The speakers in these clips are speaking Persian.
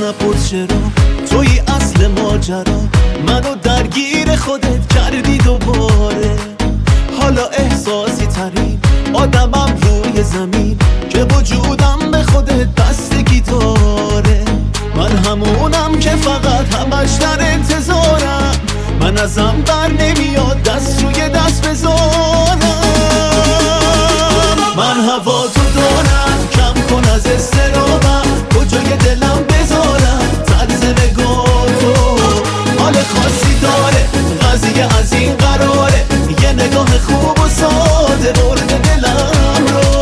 نپرس چرا توی اصل ماجرا منو درگیر خودت کردی دوباره. حالا احساسی ترین آدمم روی زمین که وجودم به خودت بستگی داره. من همونم که فقط همش در انتظارم، من ازم بر نمیاد دست روی دست بذارم. من هوا تو دارم، کم کن از استرابم، کجای دلم بذارم طرز نگاه تو. حال خاصی داره قضیه از این قراره، یه نگاه خوب و ساده برد دلم رو.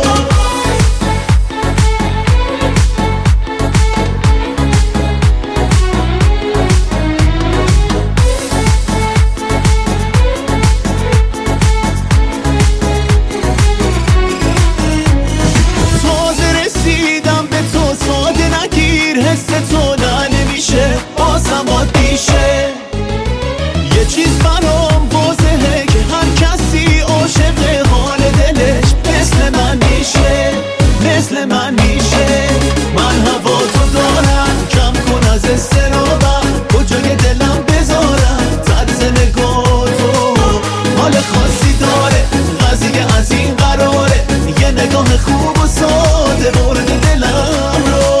حس تو نمیشه بازم عادیشه. یه چیز برام واضحه که هر کسی عاشق حال دلش مثل من میشه، مثل من میشه. من هوا تو دارم، کم کن از استرابم، کجای دلم بذارم طرز نگاه تو. حال خاصی داره قضیه از این قراره، یه نگاه خوب و ساده برد دلم رو.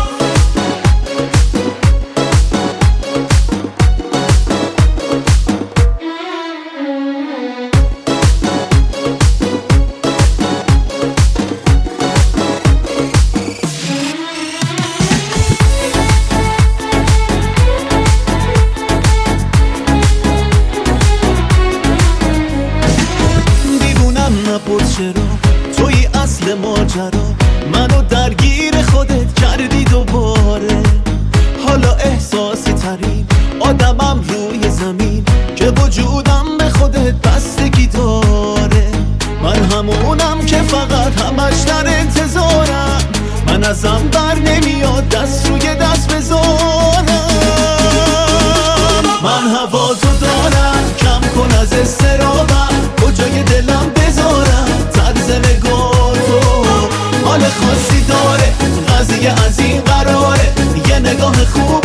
نپرس چرا توی اصل ماجرا منو درگیر خودت کردی دوباره. حالا احساسی ترین آدمم روی زمین که وجودم به خودت بستگی داره. من همونم که فقط همش در انتظارم، من ازم بر نمیاد دست روی دست بذارم. من هوا تو دارم، کم کن از استرابم، کجای دلم بذارم طرز نگاه تو. حال خاصی داره قضیه از این قراره، یه نگاه خوب